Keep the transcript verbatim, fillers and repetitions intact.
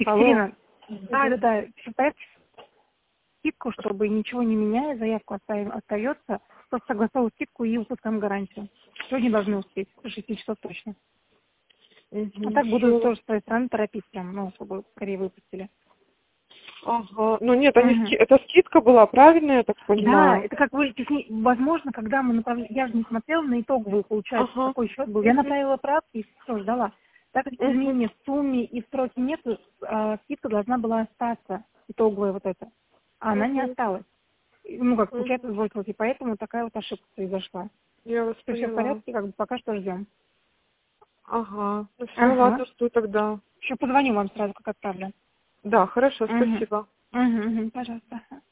Алло. Екатерина, да, да, да, считает скидку, чтобы ничего не меняя, заявку оставим, остается, просто согласовывать скидку и выпускаем гарантию. Сегодня должны успеть, до шести часов точно. Угу, А так буду всё. тоже с твоей стороны торопить прям, ну, чтобы скорее выпустили. Ага. Ну нет, они Угу. ски... это скидка была правильная, я так Да, понимаю. это как вы, техни- возможно, когда мы направляем, я же не смотрела на итоговый, получается, Ага. какой счет был. Я Угу. направила правки и все, ждала. Так как Угу. изменения в сумме и в сроке нет, э, скидка должна была остаться, итоговая вот эта. А она не Угу. осталась. И, Ну, как получается, Угу. сбросилась, и поэтому такая вот ошибка произошла. Я вас Все, все в поняла. порядке, как бы пока что ждем. Ага. Ну все, Ага. ладно, жду тогда. Еще позвоню вам сразу, как отправлю. Да, хорошо, Угу. спасибо. Угу, угу, пожалуйста.